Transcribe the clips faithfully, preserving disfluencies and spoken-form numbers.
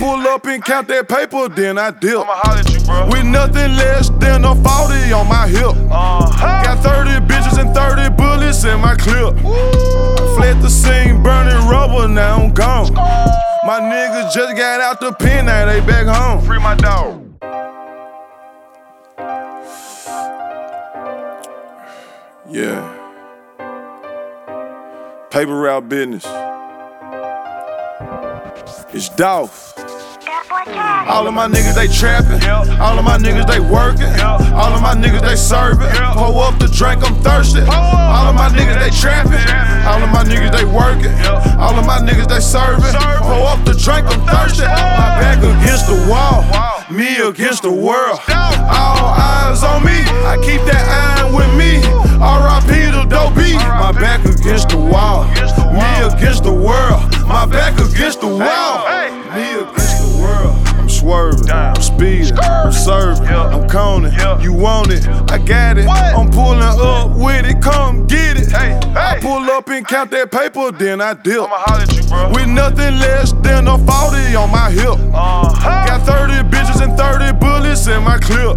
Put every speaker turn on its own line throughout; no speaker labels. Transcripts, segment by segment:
pull up and count that paper, then I dip.
I'ma holler at you, bro.
With nothing less than a forty on my hip.
Uh-huh.
Got thirty bitches and thirty bullets in my clip. I fled the scene, burning rubber, now I'm gone. My niggas just got out the pen, now they back home.
Free my dog.
Yeah. Paper route business. It's Dolph. All of my niggas, they trappin'. All of my niggas, they workin'. All of my niggas, they servin'. Pour up the drink, I'm thirsty. All of my niggas, they trappin'. All of my niggas, they workin'. All of my niggas, they servin'. Pour up the drink, I'm thirsty. My back against the wall, me against the world. All eyes on me, I keep that iron with me. R I P to Dopey. My back against the wall, me against the world. My back against the wall, me against the world. I'm swerving, I'm speeding, I'm serving, I'm coning. You want it, I got it. I'm pulling up with it, come get it. I pull up and count that paper, then I dip.
I'ma holler at you, bro.
With nothing less than a forty on my hip.
Uh-huh.
Got thirty bitches and thirty bullets in my clip.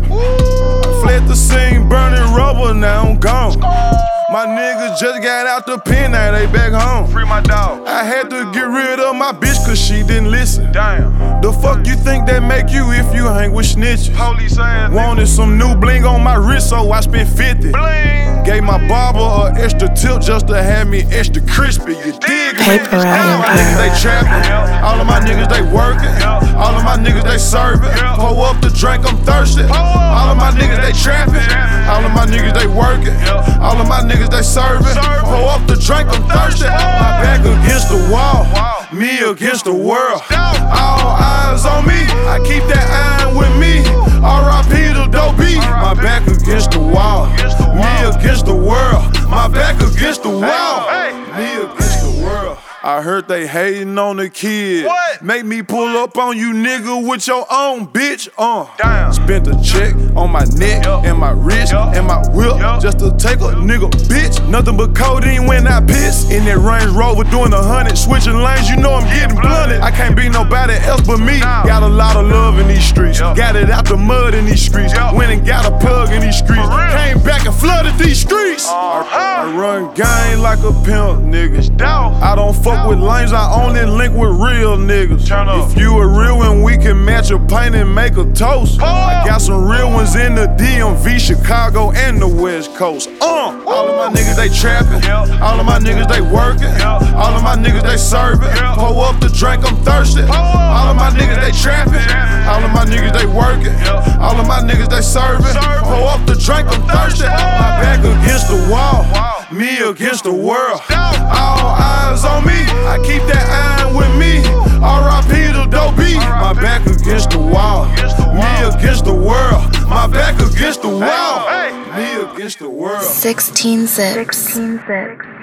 I fled the scene, burning rubber, now I'm gone. My niggas just got out the pen, now they back home.
Free my dog.
I had to get rid of my bitch cause she didn't listen.
Damn.
The fuck you think that make you if you hang with snitches?
Police ass nigga.
Wanted some new bling on my wrist, so I spent fifty.
Bling.
Gave my barber an extra tip just to have me extra crispy. You dig me?
Paper
All of my niggas, they trappin'. All of my niggas, they workin'. All of my niggas, they servin'. Pour up the drink, I'm thirsty. All of my niggas, they trappin'. All of my niggas, they workin'. All of my niggas, they servin'. Pour up the drink, I'm thirsty. My back against the wall, me against the world. All eyes on me, I keep that iron with me. R I P to Dopey. My back against the wall, me against the world. My back against the wall, me against the world. I heard they hating on the kid.
What?
Make me pull up on you, nigga, with your own bitch. Uh.
Damn.
Spent a check on my neck
Yup.
and my wrist
Yup.
and my whip
Yup.
just to take a nigga bitch. Nothing but codeine when I piss. In that Range Rover doing a hundred, switching lanes, you know I'm getting blunted. I can't be nobody else but me.
Nah.
Got a lot of love in these streets.
Yup.
Got it out the mud in these streets.
Yup.
Went and got a plug in these streets.
For real.
Came back and flooded these streets.
Uh-huh.
I, I run gang like a pimp, niggas.
Dog.
I don't fuck with lames, I only link with real niggas.
Turn up.
If you a real one, we can match a pint and make a toast.
Pull
I
up.
got some real ones in the D M V, Chicago, and the West Coast. Uh, all of my niggas, they trappin'.
Yeah.
All of my niggas, they workin'.
Yeah.
All of my niggas, they servin'.
Yeah.
Pour up the drink, I'm thirsty.
up.
All of my niggas, they trappin'.
Yeah.
All of my niggas, they workin'.
Yeah.
All of my niggas, they servin'.
Servin'.
Pour up the drink, I'm thirsty. My back against the wall,
Wow.
me against the world.
Dog.
All eyes on me, I keep that iron with me. R I P to Dopey. My back against the wall,
Against the
me
wall.
against the world. My back against the wall,
Hey.
me against the world.
sixteen zips.
sixteen six.